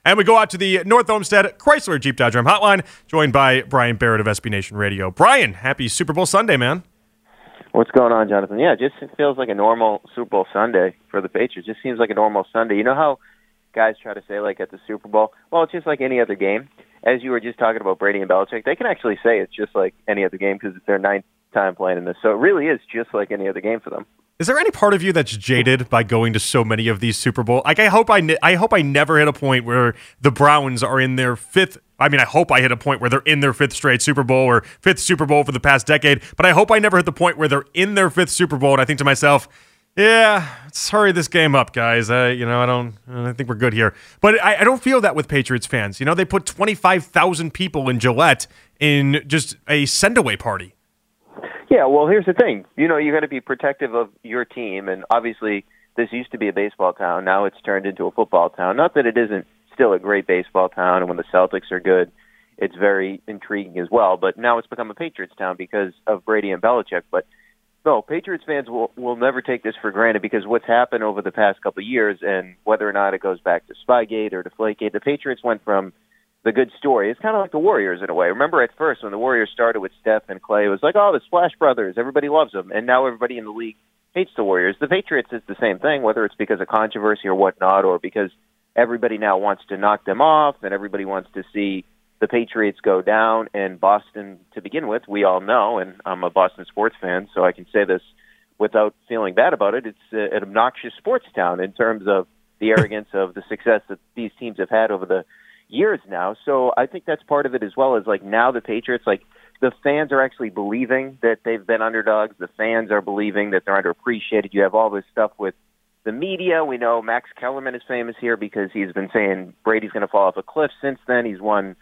And we go out to the North Olmsted Chrysler Jeep Dodge Ram hotline, joined by Brian Barrett of SB Nation Radio. Brian, happy Super Bowl Sunday, man. What's going on, Jonathan? Yeah, it feels like a normal Super Bowl Sunday for the Patriots. It just seems like a normal Sunday. You know how guys try to say, like, at the Super Bowl, well, it's just like any other game? As you were just talking about Brady and Belichick, they can actually say it's just like any other game because it's their ninth time playing in this. So it really is just like any other game for them. Is there any part of you that's jaded by going to so many of these Super Bowl? Like, I hope I never hit a point where the Browns are in their fifth. I mean, I hope I hit a point where they're in their fifth straight Super Bowl or fifth Super Bowl for the past decade. But I hope I never hit the point where they're in their fifth Super Bowl and I think to myself, yeah, let's hurry this game up, guys. I think we're good here. But I don't feel that with Patriots fans. You know, they put 25,000 people in Gillette in just a send-away party. Yeah, well, here's the thing. You know, you're going to be protective of your team, and obviously this used to be a baseball town. Now it's turned into a football town. Not that it isn't still a great baseball town, and when the Celtics are good, it's very intriguing as well. But now it's become a Patriots town because of Brady and Belichick. But no, Patriots fans will never take this for granted because what's happened over the past couple of years, and whether or not it goes back to Spygate or Deflategate, the Patriots went from the good story. It's kind of like the Warriors in a way. Remember at first when the Warriors started with Steph and Clay, it was like, oh, the Splash Brothers, everybody loves them. And now everybody in the league hates the Warriors. The Patriots is the same thing, whether it's because of controversy or whatnot, or because everybody now wants to knock them off and everybody wants to see the Patriots go down. And Boston, to begin with, we all know, and I'm a Boston sports fan, so I can say this without feeling bad about it, it's an obnoxious sports town in terms of the arrogance of the success that these teams have had over the years now. So I think that's part of it as well, as like now the Patriots, like the fans are actually believing that they've been underdogs. The fans are believing that they're underappreciated. You have all this stuff with the media. We know Max Kellerman is famous here because he's been saying Brady's going to fall off a cliff since then. He's won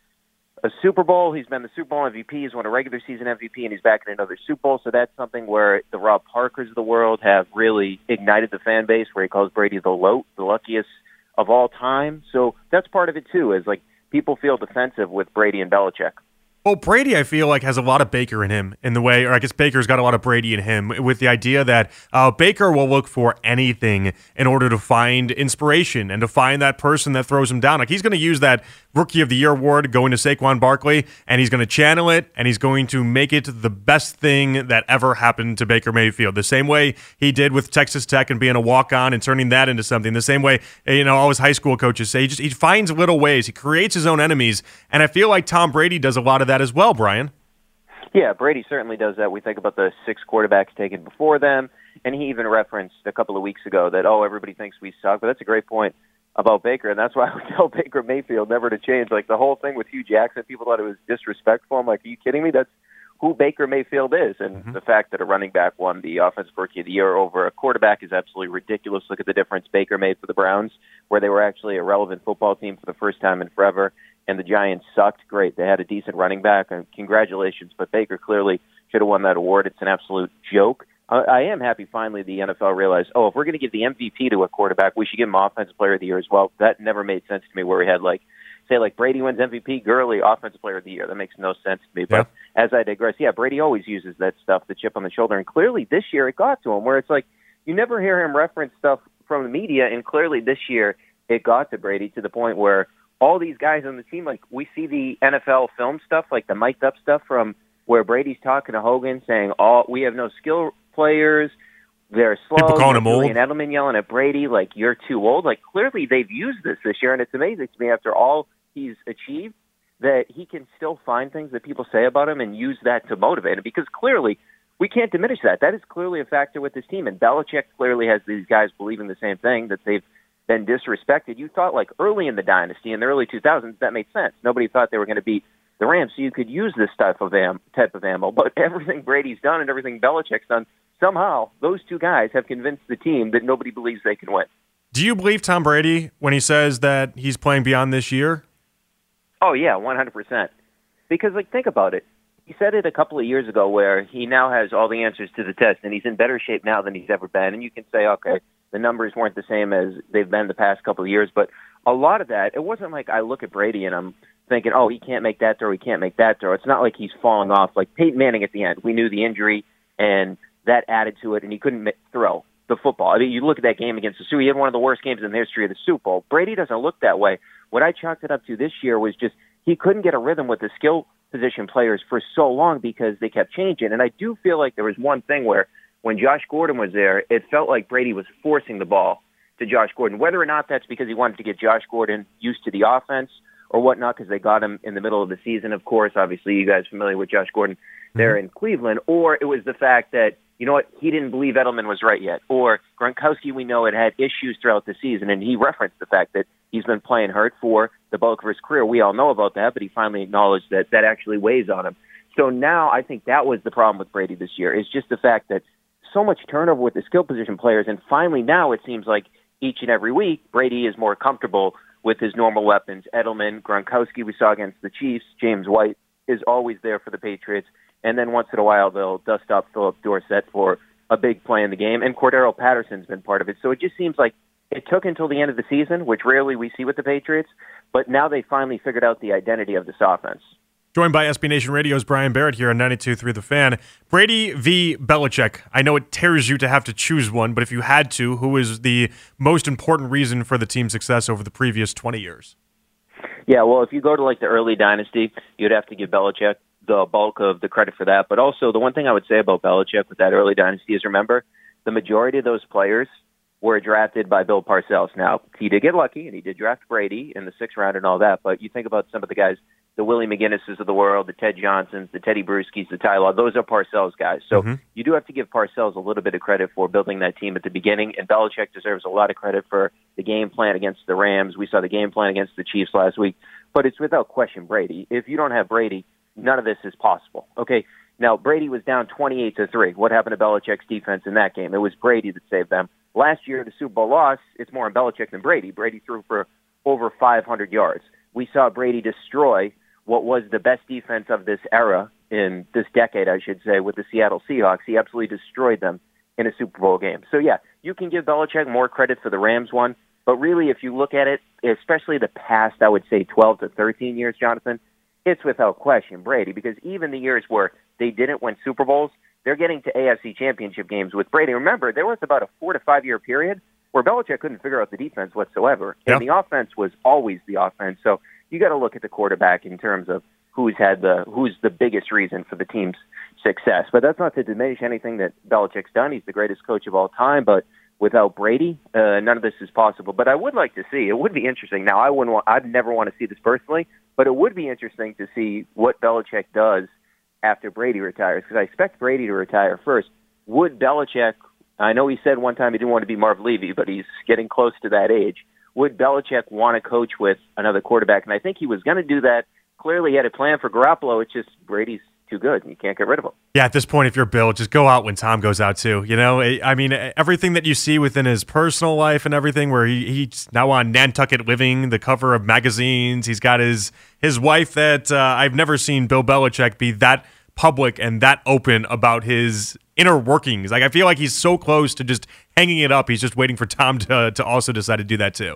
a Super Bowl. He's been the Super Bowl MVP. He's won a regular season MVP, and he's back in another Super Bowl. So that's something where the Rob Parkers of the world have really ignited the fan base, where he calls Brady the luckiest of all time. So that's part of it too, is like people feel defensive with Brady and Belichick. Well, Brady, I feel like, has a lot of Baker in him in the way, or I guess Baker's got a lot of Brady in him with the idea that Baker will look for anything in order to find inspiration and to find that person that throws him down. Like, he's going to use that Rookie of the Year award going to Saquon Barkley, and he's going to channel it, and he's going to make it the best thing that ever happened to Baker Mayfield. The same way he did with Texas Tech and being a walk-on and turning that into something. The same way, you know, all his high school coaches say. He finds little ways. He creates his own enemies, and I feel like Tom Brady does a lot of that as well, Brian. Yeah, Brady certainly does that. We think about the 6 quarterbacks taken before them, and he even referenced a couple of weeks ago that, everybody thinks we suck, but that's a great point about Baker, and that's why I would tell Baker Mayfield never to change. Like, the whole thing with Hugh Jackson, people thought it was disrespectful. I'm like, are you kidding me? That's who Baker Mayfield is, and the fact that a running back won the Offensive Rookie of the Year over a quarterback is absolutely ridiculous. Look at the difference Baker made for the Browns, where they were actually a relevant football team for the first time in forever, and the Giants sucked. Great. They had a decent running back, and congratulations, but Baker clearly should have won that award. It's an absolute joke. I am happy finally the NFL realized, if we're going to give the MVP to a quarterback, we should give him Offensive Player of the Year as well. That never made sense to me, where we had, like, say, like, Brady wins MVP, Gurley Offensive Player of the Year. That makes no sense to me. But as I digress, Brady always uses that stuff, the chip on the shoulder, and clearly this year it got to him, where it's like you never hear him reference stuff from the media, and clearly this year it got to Brady to the point where all these guys on the team, like, we see the NFL film stuff, like the mic'd up stuff from where Brady's talking to Hogan saying, we have no skill players, they're slow. People calling him old. And Edelman yelling at Brady, like, you're too old. Like, clearly they've used this year, and it's amazing to me after all he's achieved that he can still find things that people say about him and use that to motivate him, because clearly we can't diminish that. That is clearly a factor with this team, and Belichick clearly has these guys believing the same thing, that they've been disrespected. You thought, like, early in the dynasty, in the early 2000s, that made sense. Nobody thought they were going to beat the Rams, so you could use this type of ammo. But everything Brady's done and everything Belichick's done, somehow those two guys have convinced the team that nobody believes they can win. Do you believe Tom Brady when he says that he's playing beyond this year? Oh, yeah, 100%. Because, like, think about it. He said it a couple of years ago where he now has all the answers to the test, and he's in better shape now than he's ever been. And you can say, okay, the numbers weren't the same as they've been the past couple of years, but a lot of that, it wasn't like I look at Brady and I'm thinking, he can't make that throw, he can't make that throw. It's not like he's falling off. Like Peyton Manning at the end, we knew the injury, and that added to it, and he couldn't throw the football. I mean, you look at that game against the Sioux, he had one of the worst games in the history of the Super Bowl. Brady doesn't look that way. What I chalked it up to this year was just he couldn't get a rhythm with the skill position players for so long because they kept changing. And I do feel like there was one thing where when Josh Gordon was there, it felt like Brady was forcing the ball to Josh Gordon, whether or not that's because he wanted to get Josh Gordon used to the offense or whatnot, because they got him in the middle of the season, of course. Obviously, you guys are familiar with Josh Gordon there in Cleveland. Or it was the fact that, you know what, he didn't believe Edelman was right yet. Or Gronkowski, we know, had issues throughout the season, and he referenced the fact that he's been playing hurt for the bulk of his career. We all know about that, but he finally acknowledged that that actually weighs on him. So now I think that was the problem with Brady this year, is just the fact that so much turnover with the skill position players, and finally now it seems like each and every week Brady is more comfortable with his normal weapons. Edelman, Gronkowski we saw against the Chiefs, James White is always there for the Patriots, and then once in a while they'll dust off Philip Dorsett for a big play in the game, and Cordero Patterson's been part of it. So it just seems like it took until the end of the season, which rarely we see with the Patriots, but now they finally figured out the identity of this offense. Joined by SB Nation Radio's Brian Barrett here on 92.3 The Fan. Brady v. Belichick. I know it tears you to have to choose one, but if you had to, who is the most important reason for the team's success over the previous 20 years? Yeah, well, if you go to like the early dynasty, you'd have to give Belichick the bulk of the credit for that. But also, the one thing I would say about Belichick with that early dynasty is, remember, the majority of those players were drafted by Bill Parcells. Now, he did get lucky, and he did draft Brady in the 6th round and all that, but you think about some of the guys, the Willie McGinnises of the world, the Ted Johnsons, the Teddy Bruschies, the Ty Law, those are Parcells guys. So you do have to give Parcells a little bit of credit for building that team at the beginning, and Belichick deserves a lot of credit for the game plan against the Rams. We saw the game plan against the Chiefs last week, but it's without question Brady. If you don't have Brady, none of this is possible. Okay, now Brady was down 28-3. What happened to Belichick's defense in that game? It was Brady that saved them. Last year, the Super Bowl loss, it's more on Belichick than Brady. Brady threw for over 500 yards. We saw Brady destroy what was the best defense of this era, in this decade, I should say, with the Seattle Seahawks. He absolutely destroyed them in a Super Bowl game. So, yeah, you can give Belichick more credit for the Rams one, but really, if you look at it, especially the past, I would say 12 to 13 years, Jonathan, it's without question Brady, because even the years where they didn't win Super Bowls, they're getting to AFC championship games with Brady. Remember, there was about a 4 to 5 year period where Belichick couldn't figure out the defense whatsoever, and the offense was always the offense. So you got to look at the quarterback in terms of who's the biggest reason for the team's success. But that's not to diminish anything that Belichick's done. He's the greatest coach of all time, but without Brady, none of this is possible. But I would like to see, it would be interesting. Now, I'd never want to see this personally, but it would be interesting to see what Belichick does after Brady retires, because I expect Brady to retire first. Would Belichick, I know he said one time he didn't want to be Marv Levy, but he's getting close to that age. Would Belichick want to coach with another quarterback? And I think he was going to do that. Clearly, he had a plan for Garoppolo. It's just Brady's too good, and you can't get rid of him. Yeah, at this point, if you're Bill, just go out when Tom goes out too. You know, I mean, everything that you see within his personal life and everything, where he's now on Nantucket Living, the cover of magazines. He's got his wife that I've never seen Bill Belichick be that public and that open about his inner workings. Like, I feel like he's so close to just hanging it up. He's just waiting for Tom to also decide to do that too.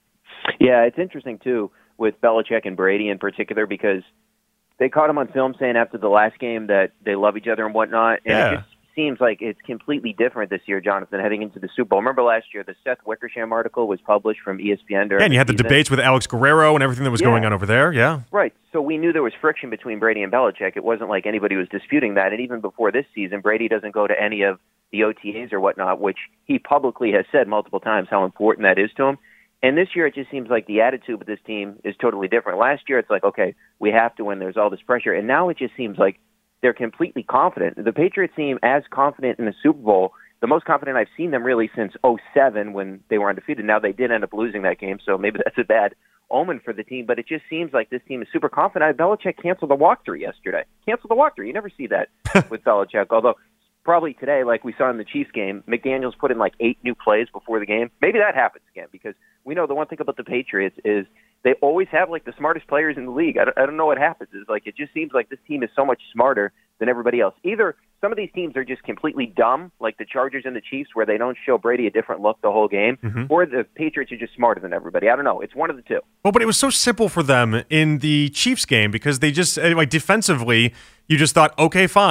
Yeah, it's interesting too with Belichick and Brady in particular, because they caught him on film saying after the last game that they love each other and whatnot. And it just seems like it's completely different this year, Jonathan, heading into the Super Bowl. Remember last year, the Seth Wickersham article was published from ESPN during and you had the debates with Alex Guerrero and everything that was going on over there. Yeah. Right. So we knew there was friction between Brady and Belichick. It wasn't like anybody was disputing that. And even before this season, Brady doesn't go to any of the OTAs or whatnot, which he publicly has said multiple times how important that is to him. And this year, it just seems like the attitude with this team is totally different. Last year, it's like, okay, we have to win. There's all this pressure. And now it just seems like they're completely confident. The Patriots seem as confident in the Super Bowl, the most confident I've seen them really since 2007 when they were undefeated. Now, they did end up losing that game, so maybe that's a bad omen for the team. But it just seems like this team is super confident. Belichick canceled the walkthrough yesterday. Canceled the walkthrough. You never see that with Belichick, although probably today, like we saw in the Chiefs game, McDaniels put in like 8 new plays before the game. Maybe that happens again, because we know the one thing about the Patriots is they always have like the smartest players in the league. I don't know what happens. It's like it just seems like this team is so much smarter than everybody else. Either some of these teams are just completely dumb, like the Chargers and the Chiefs, where they don't show Brady a different look the whole game, or the Patriots are just smarter than everybody. I don't know. It's one of the two. Well, but it was so simple for them in the Chiefs game, because they just, like, defensively, you just thought, okay, fine.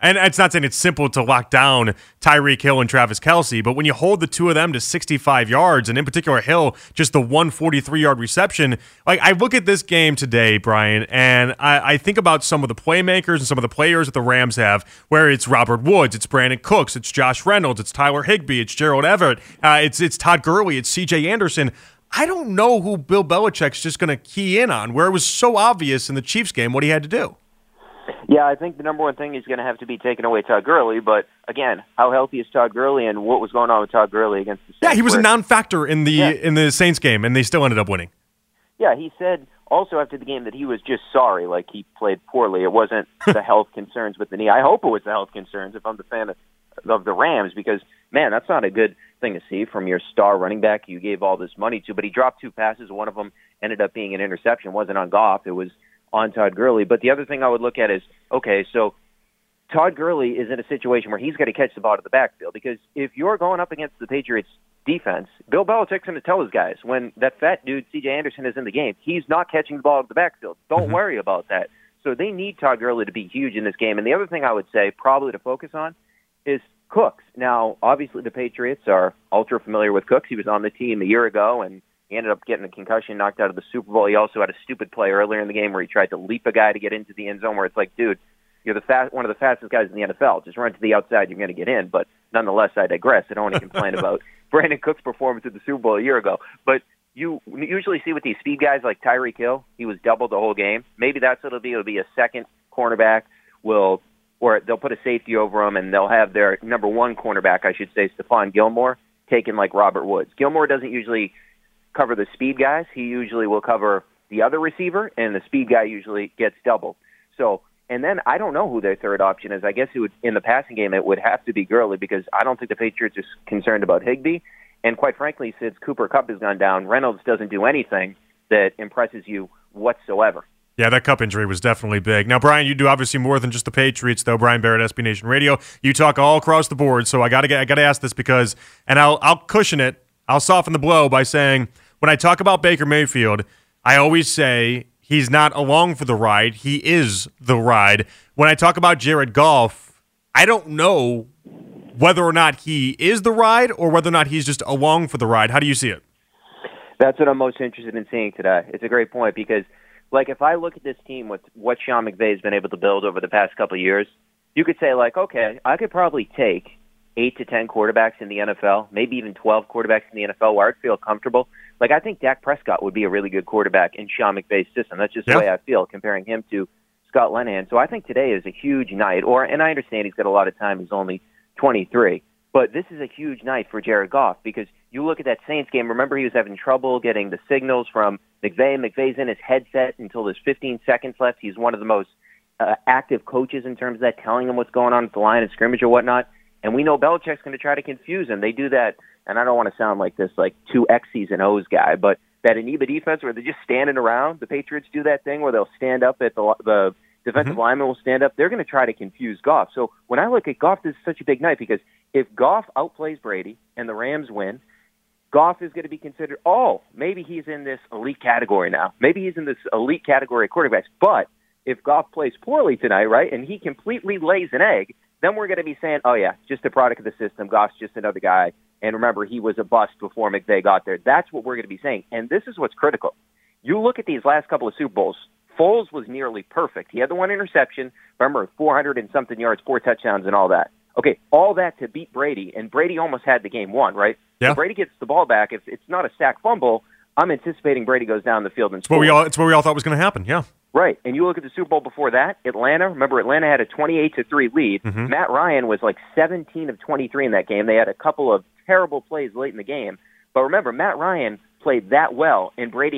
And it's not saying it's simple to lock down Tyreek Hill and Travis Kelce, but when you hold the two of them to 65 yards, and in particular Hill, just the 143-yard reception, like I look at this game today, Brian, and I think about some of the playmakers and some of the players that the Rams have, where it's Robert Woods, it's Brandon Cooks, it's Josh Reynolds, it's Tyler Higbee, it's Gerald Everett, it's Todd Gurley, it's C.J. Anderson. I don't know who Bill Belichick's just going to key in on, where it was so obvious in the Chiefs game what he had to do. Yeah, I think the number one thing is going to have to be taking away Todd Gurley. But again, how healthy is Todd Gurley, and what was going on with Todd Gurley against the Saints? Yeah, he was a non-factor in the Saints game, and they still ended up winning. Yeah, he said also after the game that he was just sorry, like he played poorly. It wasn't the health concerns with the knee. I hope it was the health concerns if I'm the fan of the Rams, because, man, that's not a good thing to see from your star running back you gave all this money to. But he dropped two passes. One of them ended up being an interception. It wasn't on Goff. It was on Todd Gurley. But the other thing I would look at is, okay, so Todd Gurley is in a situation where he's got to catch the ball to the backfield, because if you're going up against the Patriots defense, Bill Belichick's going to tell his guys, when that fat dude C.J. Anderson is in the game, he's not catching the ball to the backfield. Don't worry about that. So they need Todd Gurley to be huge in this game. And the other thing I would say probably to focus on is Cooks. Now, obviously the Patriots are ultra familiar with Cooks. He was on the team a year ago, and he ended up getting a concussion, knocked out of the Super Bowl. He also had a stupid play earlier in the game where he tried to leap a guy to get into the end zone, where it's like, dude, you're one of the fastest guys in the NFL. Just run to the outside, you're going to get in. But nonetheless, I digress. I don't want to complain about Brandon Cook's performance at the Super Bowl a year ago. But you usually see with these speed guys like Tyreek Hill, he was doubled the whole game. Maybe that's what it'll be. It'll be a second cornerback or they'll put a safety over him, and they'll have their number one cornerback, I should say, Stephon Gilmore, taken like Robert Woods. Gilmore doesn't usually cover the speed guys. He usually will cover the other receiver, and the speed guy usually gets doubled. So, and then I don't know who their third option is. I guess in the passing game, it would have to be Gurley, because I don't think the Patriots are concerned about Higbee. And quite frankly, since Cooper Kupp has gone down, Reynolds doesn't do anything that impresses you whatsoever. Yeah, that Kupp injury was definitely big. Now, Brian, you do obviously more than just the Patriots, though. Brian Barrett, SB Nation Radio. You talk all across the board, so I got to ask this because, and I'll cushion it, I'll soften the blow by saying, when I talk about Baker Mayfield, I always say he's not along for the ride. He is the ride. When I talk about Jared Goff, I don't know whether or not he is the ride or whether or not he's just along for the ride. How do you see it? That's what I'm most interested in seeing today. It's a great point, because like, if I look at this team with what Sean McVay has been able to build over the past couple of years, you could say, like, okay, I could probably take 8 to 10 quarterbacks in the NFL, maybe even 12 quarterbacks in the NFL where I'd feel comfortable. Like, I think Dak Prescott would be a really good quarterback in Sean McVay's system. That's just the way I feel, comparing him to Scott Linehan. So I think today is a huge night. And I understand he's got a lot of time. He's only 23. But this is a huge night for Jared Goff, because you look at that Saints game. Remember, he was having trouble getting the signals from McVay. McVay's in his headset until there's 15 seconds left. He's one of the most active coaches in terms of that, telling him what's going on at the line of scrimmage or whatnot. And we know Belichick's going to try to confuse him. They do that, and I don't want to sound like this like two X's and O's guy, but that Aniba defense where they're just standing around. The Patriots do that thing where they'll stand up at the defensive lineman will stand up. They're going to try to confuse Goff. So when I look at Goff, this is such a big night, because if Goff outplays Brady and the Rams win, Goff is going to be considered, maybe he's in this elite category now. Maybe he's in this elite category of quarterbacks. But if Goff plays poorly tonight, right, and he completely lays an egg, then we're going to be saying, oh, yeah, just a product of the system. Goff's just another guy. And remember, he was a bust before McVay got there. That's what we're going to be saying. And this is what's critical. You look at these last couple of Super Bowls, Foles was nearly perfect. He had the one interception. Remember, 400 and something yards, 4 touchdowns and all that. Okay, all that to beat Brady, and Brady almost had the game won, right? Yeah. If Brady gets the ball back, if it's not a sack fumble, I'm anticipating Brady goes down the field and scores. It's what we all thought was going to happen, yeah. Right, and you look at the Super Bowl before that, Atlanta had a 28-3 lead. Matt Ryan was like 17 of 23 in that game. They had a couple of terrible plays late in the game. But remember, Matt Ryan played that well, and Brady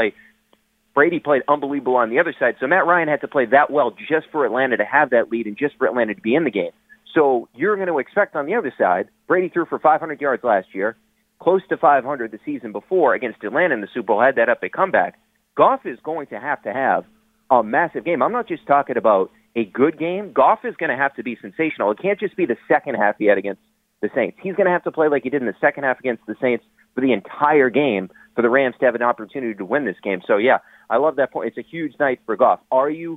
played unbelievable on the other side. So Matt Ryan had to play that well just for Atlanta to have that lead and just for Atlanta to be in the game. So you're going to expect on the other side, Brady threw for 500 yards last year, close to 500 the season before against Atlanta in the Super Bowl, had that epic comeback. Goff is going to have a massive game. I'm not just talking about a good game. Goff is going to have to be sensational. It can't just be the second half he had against the Saints. He's going to have to play like he did in the second half against the Saints for the entire game for the Rams to have an opportunity to win this game. So, yeah, I love that point. It's a huge night for Goff. Are you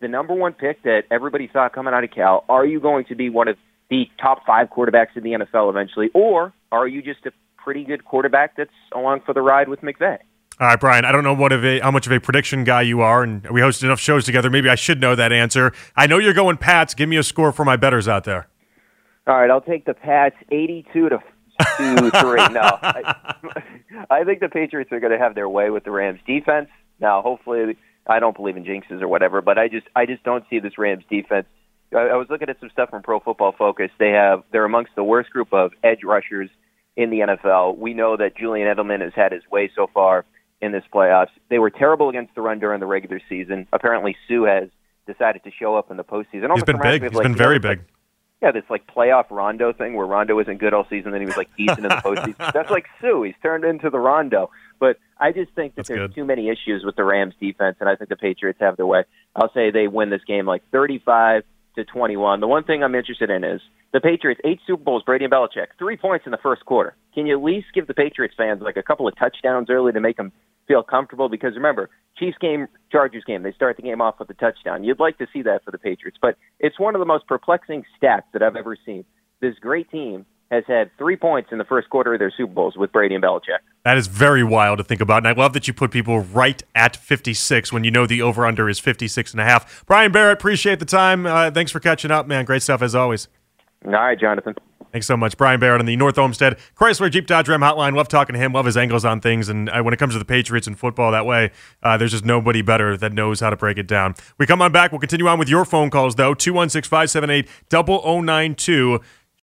the number one pick that everybody thought coming out of Cal, are you going to be one of the top 5 quarterbacks in the NFL eventually, or are you just a pretty good quarterback that's along for the ride with McVay? All right, Brian, I don't know how much of a prediction guy you are, and we hosted enough shows together. Maybe I should know that answer. I know you're going Pats. Give me a score for my bettors out there. All right, I'll take the Pats 82-3. No, I think the Patriots are going to have their way with the Rams defense. Now, hopefully, I don't believe in jinxes or whatever, but I just don't see this Rams defense. I was looking at some stuff from Pro Football Focus. They're amongst the worst group of edge rushers in the NFL. We know that Julian Edelman has had his way so far in this playoffs. They were terrible against the run during the regular season. Apparently, Sue has decided to show up in the postseason. He's been big. He's been very big. Yeah, this playoff Rondo thing where Rondo wasn't good all season, then he was decent in the postseason. That's like Sue. He's turned into the Rondo. But I just think that there's too many issues with the Rams defense, and I think the Patriots have their way. I'll say they win this game 35-21. The one thing I'm interested in is the Patriots, 8 Super Bowls, Brady and Belichick, 3 points in the first quarter. Can you at least give the Patriots fans a couple of touchdowns early to make them feel comfortable? Because remember, Chiefs game, Chargers game, they start the game off with a touchdown. You'd like to see that for the Patriots, but it's one of the most perplexing stats that I've ever seen. This great team has had 3 points in the first quarter of their Super Bowls with Brady and Belichick. That is very wild to think about, and I love that you put people right at 56 when you know the over-under is 56.5. Brian Barrett, appreciate the time. Thanks for catching up, man. Great stuff as always. All right, Jonathan. Thanks so much. Brian Barrett on the North Olmsted Chrysler Jeep Dodge Ram hotline. Love talking to him. Love his angles on things. And when it comes to the Patriots and football that way, there's just nobody better that knows how to break it down. We come on back. We'll continue on with your phone calls, though. 216-578-0092.